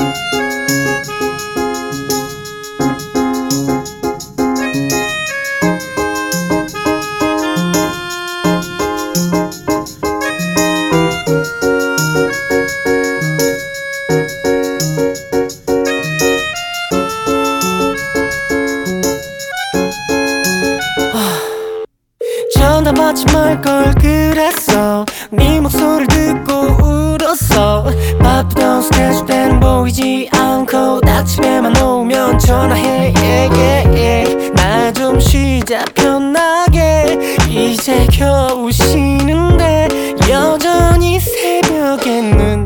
전화 받지 말걸 그랬어. 네 목소리를 듣고 울었어. 바쁘던 스케줄 때는 보이지 않고 딱 집에만 오면 전화해. 나 좀 쉬자 편하게. 이제 겨우 쉬는데 여전히 새벽에는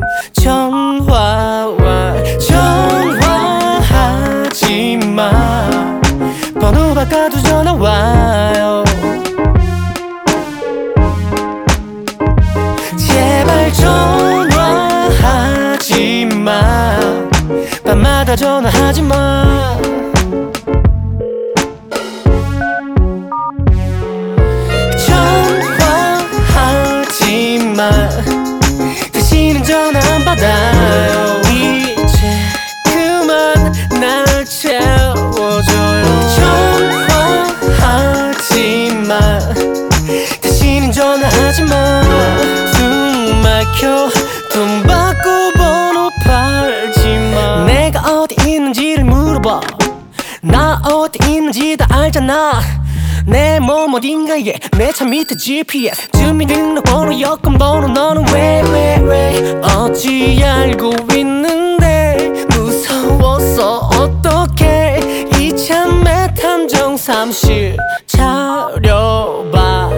전화와 전화하지마. 번호 바꿔도 전화 와요. 제발 전화하지마. 밤마다 전화하지마. 전화하지마. 다시는 전화 안 받아요. 이제 그만 날 채워줘요. 전화하지마. 다시는 전화하지마. 숨 막혀 돈 받고 번호 팔지마. 내가 어디 있는지를 물어봐. 나 어디 있는지 다 알잖아. 내 몸 어딘가에 내 차 밑에 GPS 주민등록번호 여권번호. 너는 왜 어찌 알고 있는데. 무서워서 어떡해. 이참에 탐정사무실 차려봐.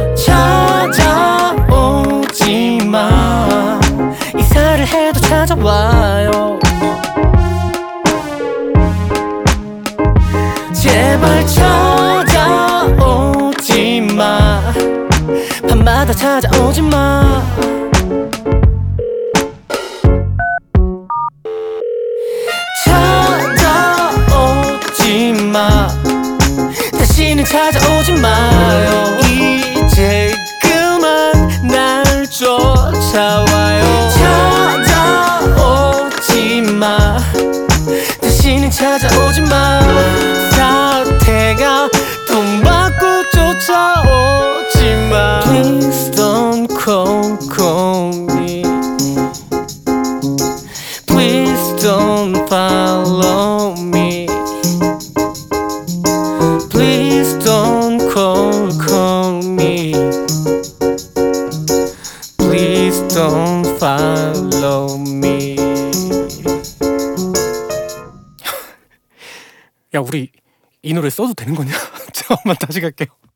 찾아오지마. 이사를 해도 찾아와요. 제발 찾아오지마. 밤마다 찾아오지마. 찾아오지마. 다시는 찾아오지마요. 이제 그만 날 쫓아와요. 찾아오지마. 다시는 찾아오지마. 사태가 돈 받고 쫓아오지마. Please don't call me. Please don't follow me. Please don't call me. Please don't follow me. 야, 우리 이 노래 써도 되는 거냐? 잠깐만 다시 갈게요.